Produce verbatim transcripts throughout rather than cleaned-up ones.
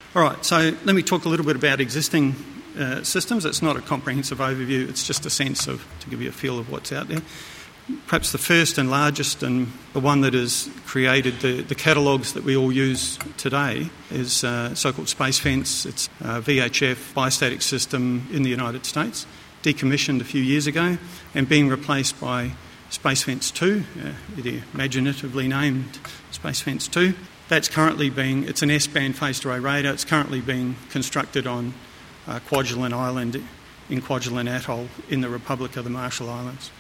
All right, so let me talk a little bit about existing uh, systems. It's not a comprehensive overview, it's just a sense of, to give you a feel of what's out there. Perhaps the first and largest and the one that has created the, the catalogues that we all use today is uh, so-called Space Fence. It's a V H F biostatic system in the United States, decommissioned a few years ago and being replaced by Space Fence two, uh, the imaginatively named Space Fence two. That's currently being, it's an S-band phased array radar. It's currently being constructed on uh, Kwajalein Island in Kwajalein Atoll in the Republic of the Marshall Islands.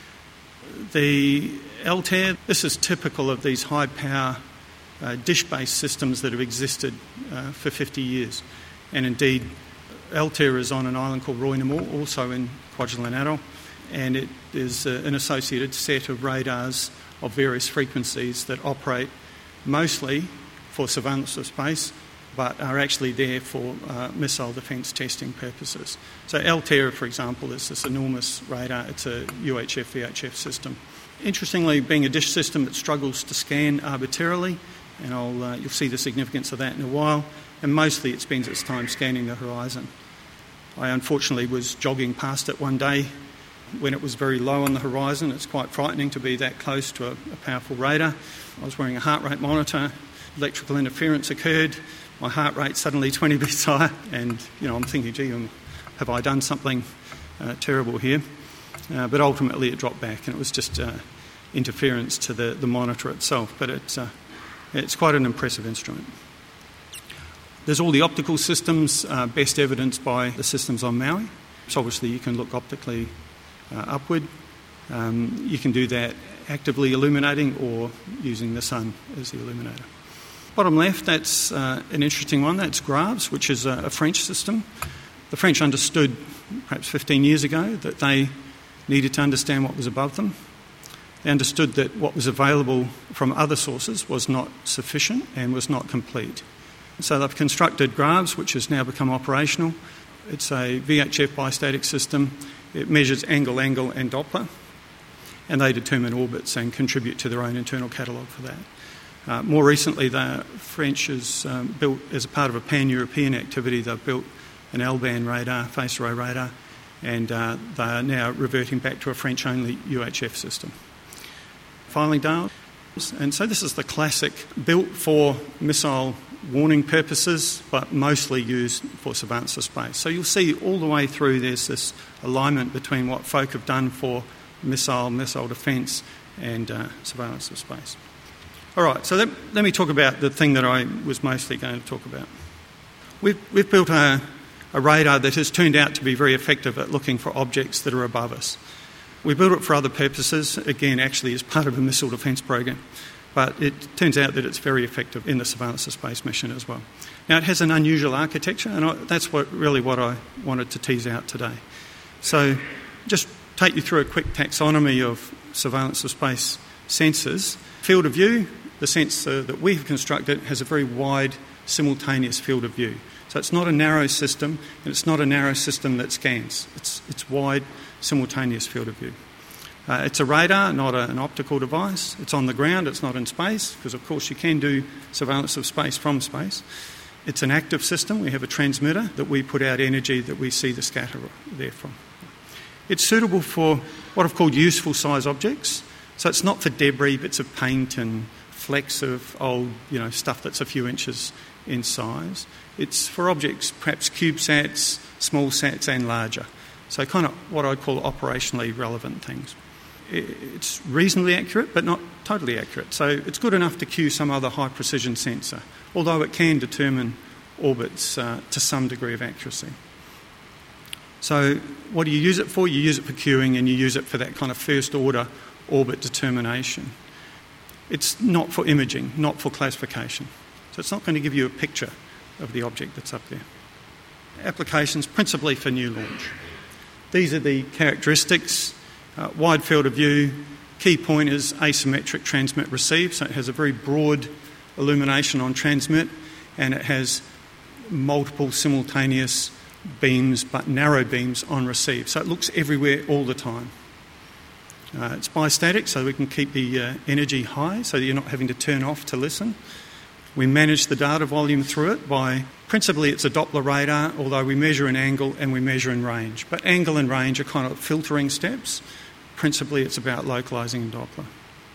The Altair, this is typical of these high-power uh, dish-based systems that have existed uh, for fifty years. And indeed, Altair is on an island called Roynamore, also in Kwajalein Atoll, and it is uh, an associated set of radars of various frequencies that operate mostly for surveillance of space, but are actually there for uh, missile defence testing purposes. So Altair, for example, is this enormous radar. It's a U H F V H F system. Interestingly, being a dish system, it struggles to scan arbitrarily, and I'll, uh, you'll see the significance of that in a while, and mostly it spends its time scanning the horizon. I unfortunately was jogging past it one day when it was very low on the horizon. It's quite frightening to be that close to a, a powerful radar. I was wearing a heart rate monitor, electrical interference occurred, my heart rate suddenly twenty beats higher, and you know I'm thinking, gee, have I done something uh, terrible here? Uh, but ultimately it dropped back, and it was just uh, interference to the, the monitor itself. But it's, uh, it's quite an impressive instrument. There's all the optical systems, uh, best evidenced by the systems on Maui. So obviously you can look optically uh, upward. Um, you can do that actively illuminating or using the sun as the illuminator. Bottom left, that's uh, an interesting one. That's Graves, which is a, a French system. The French understood perhaps fifteen years ago that they needed to understand what was above them. They understood that what was available from other sources was not sufficient and was not complete. So they've constructed Graves, which has now become operational. It's a V H F biostatic system. It measures angle, angle and Doppler, and they determine orbits and contribute to their own internal catalogue for that. Uh, more recently, the French has um, built, as a part of a pan-European activity, they've built an L-band radar, phased array radar, and uh, they are now reverting back to a French-only U H F system. Finally, Dale. And so this is the classic, built for missile warning purposes, but mostly used for surveillance of space. So you'll see all the way through there's this alignment between what folk have done for missile, missile defence and uh, surveillance of space. All right, so let, let me talk about the thing that I was mostly going to talk about. We've, we've built a, a radar that has turned out to be very effective at looking for objects that are above us. We built it for other purposes, again, actually as part of a missile defence program, but it turns out that it's very effective in the surveillance of space mission as well. Now, it has an unusual architecture, and I, that's what really what I wanted to tease out today. So just take you through a quick taxonomy of surveillance of space sensors. Field of view, the sensor that we have constructed has a very wide, simultaneous field of view. So it's not a narrow system, and it's not a narrow system that scans. It's, it's wide, simultaneous field of view. Uh, it's a radar, not a, an optical device. It's on the ground, it's not in space, because of course you can do surveillance of space from space. It's an active system. We have a transmitter that we put out energy that we see the scatter there from. It's suitable for what I've called useful size objects. So it's not for debris, bits of paint and flecks of old, you know, stuff that's a few inches in size. It's for objects, perhaps CubeSats, small sats and larger. So kind of what I'd call operationally relevant things. It's reasonably accurate, but not totally accurate. So it's good enough to cue some other high-precision sensor, although it can determine orbits uh, to some degree of accuracy. So what do you use it for? You use it for cueing, and you use it for that kind of first-order orbit determination. It's not for imaging, not for classification. So it's not going to give you a picture of the object that's up there. Applications principally for new launch. These are the characteristics. Uh, wide field of view, key point is asymmetric transmit receive, so it has a very broad illumination on transmit, and it has multiple simultaneous beams, but narrow beams on receive, so it looks everywhere all the time. Uh, it's biostatic, so we can keep the uh, energy high so that you're not having to turn off to listen. We manage the data volume through it by Principally, it's a Doppler radar, although we measure in angle and we measure in range. But angle and range are kind of filtering steps. Principally, it's about localising in Doppler.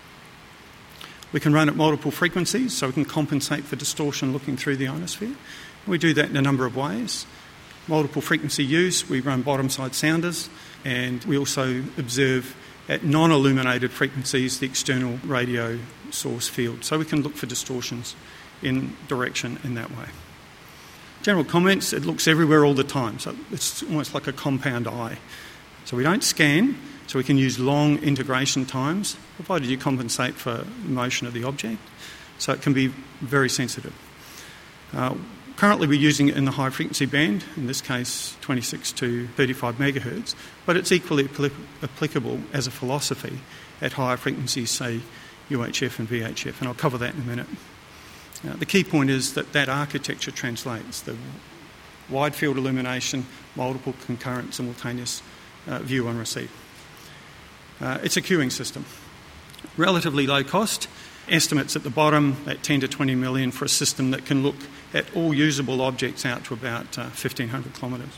We can run at multiple frequencies, so we can compensate for distortion looking through the ionosphere. We do that in a number of ways. Multiple frequency use, we run bottom-side sounders, and we also observe at non-illuminated frequencies the external radio source field. So we can look for distortions in direction in that way. General comments, it looks everywhere all the time, so it's almost like a compound eye. So we don't scan, so we can use long integration times, provided you compensate for motion of the object. So it can be very sensitive. Uh, currently we're using it in the high frequency band, in this case twenty-six to thirty-five megahertz, but it's equally applicable as a philosophy at higher frequencies, say U H F and V H F, and I'll cover that in a minute. Uh, the key point is that that architecture translates the wide field illumination, multiple concurrent simultaneous uh, view on receive. Uh, it's a queuing system. Relatively low cost. Estimates at the bottom at ten to twenty million for a system that can look at all usable objects out to about uh, fifteen hundred kilometres.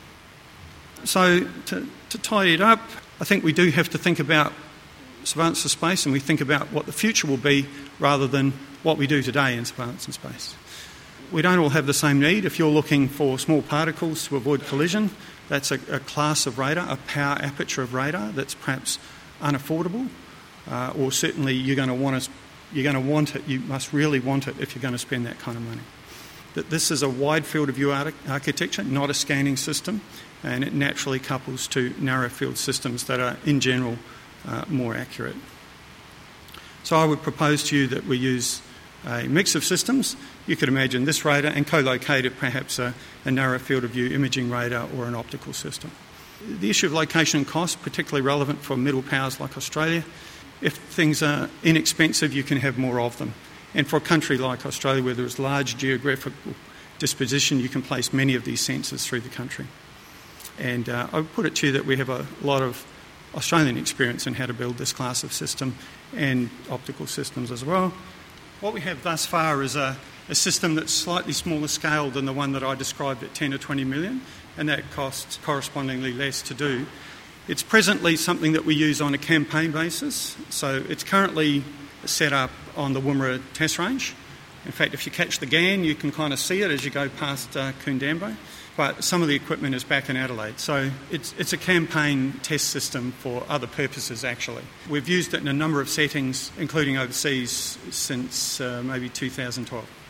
So to, to tie it up, I think we do have to think about surveillance of space, and we think about what the future will be rather than what we do today in surveillance in space. We don't all have the same need. If you're looking for small particles to avoid collision, that's a, a class of radar, a power aperture of radar that's perhaps unaffordable, uh, or certainly you're going to want to, you're going to want it. You must really want it if you're going to spend that kind of money. That this is a wide field of view architecture, not a scanning system, and it naturally couples to narrow field systems that are in general uh, more accurate. So I would propose to you that we use a mix of systems. You could imagine this radar and co-locate it perhaps a, a narrow field of view imaging radar or an optical system. The issue of location and cost, particularly relevant for middle powers like Australia. If things are inexpensive, you can have more of them. And for a country like Australia where there is large geographical disposition, you can place many of these sensors through the country. And uh, I would put it to you that we have a lot of Australian experience in how to build this class of system and optical systems as well. What we have thus far is a, a system that's slightly smaller scale than the one that I described at ten or twenty million, and that costs correspondingly less to do. It's presently something that we use on a campaign basis, so it's currently set up on the Woomera test range. In fact, if you catch the GAN, you can kind of see it as you go past uh, Coondambo, but some of the equipment is back in Adelaide. So it's, it's a campaign test system for other purposes, actually. We've used it in a number of settings, including overseas, since uh, maybe two thousand twelve.